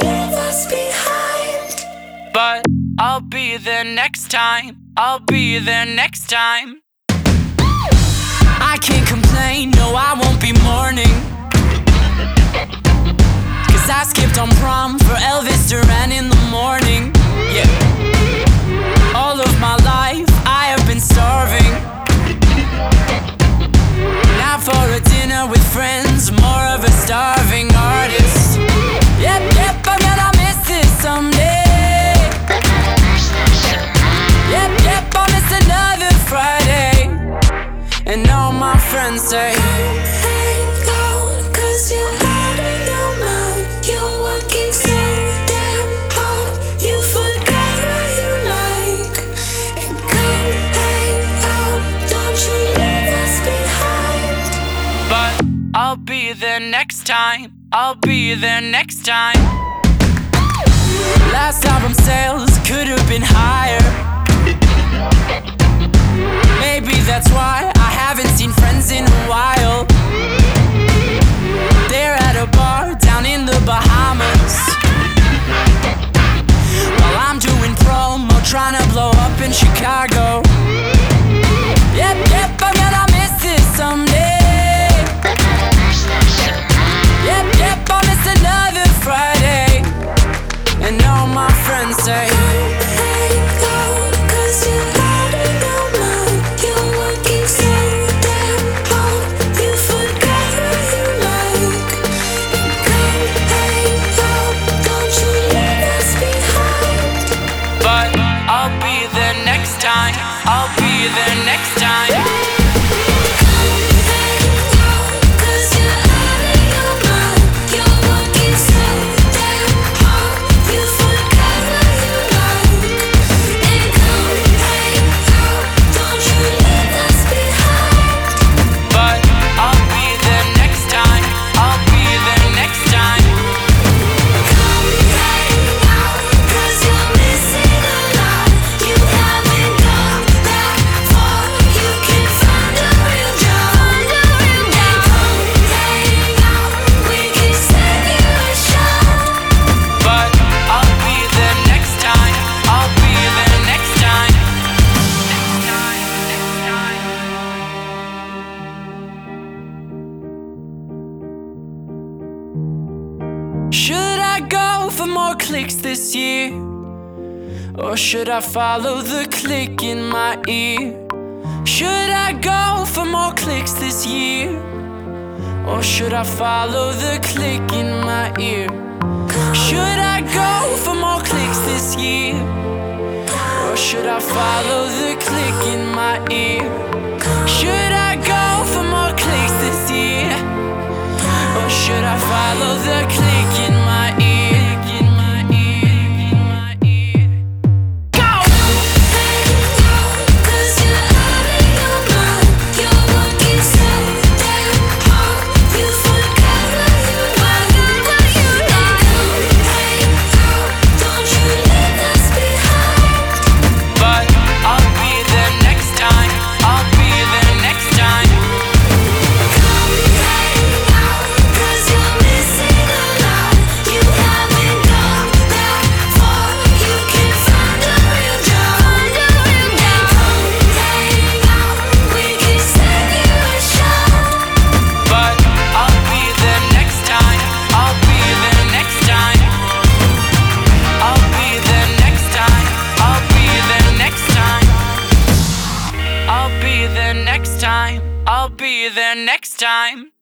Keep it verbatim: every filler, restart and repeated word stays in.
leave us behind. But I'll be there next time. I'll be there next time. I can't complain, no I won't be mourning, 'cause I skipped on prom for Elvis Duran in the morning. Yeah. All of my life I have been starving. Now for a dinner with friends, more of a starving artist. Yep, yep, I'm gonna miss this someday. Yep, yep, I'll miss another Friday. And all my friends say, Hang on, 'cause you're out of your mind. You're working so damn hard, you forgot what you like. And come hang out, don't you leave us behind. but I'll be there next time. I'll be there next time. Last album sales could have been higher. Maybe that's why I haven't seen friends in a while. They're at a bar down in the Bahamas, while I'm doing promo, trying to blow up in Chicago. Yep, yep, I'm gonna miss this someday. Yep, yep, I'll miss another Friday. And all my friends say, Hang on, 'cause you're out of your mind. You're working so damn hard, you forgot what you like. And come hang out, don't you leave us behind. but I'll be there next time. I'll be there next time. Should I go for more clicks this year, or should I follow the click in my ear? Should I go for more clicks this year, or should I follow the click in my ear? Should I go for more clicks this year, or should I follow the click in my ear? Should I go for more clicks this year, or should I follow the click in my ear? In my ear, in my ear. Go! Hang on, 'cause you're out of your mind. You're working so damn hard, you forgot what you like. And come hang out, don't you leave us behind. But I'll be there next time. I'll be there next time. Come hang out, 'cause you're missing a lot. You haven't gone that far, you can find a real job. And come hang out, we can send you a shot. But I'll be there next time. I'll be there next time. I'll be there next time. I'll be there next time. I'll be there next time. I'll be there next time.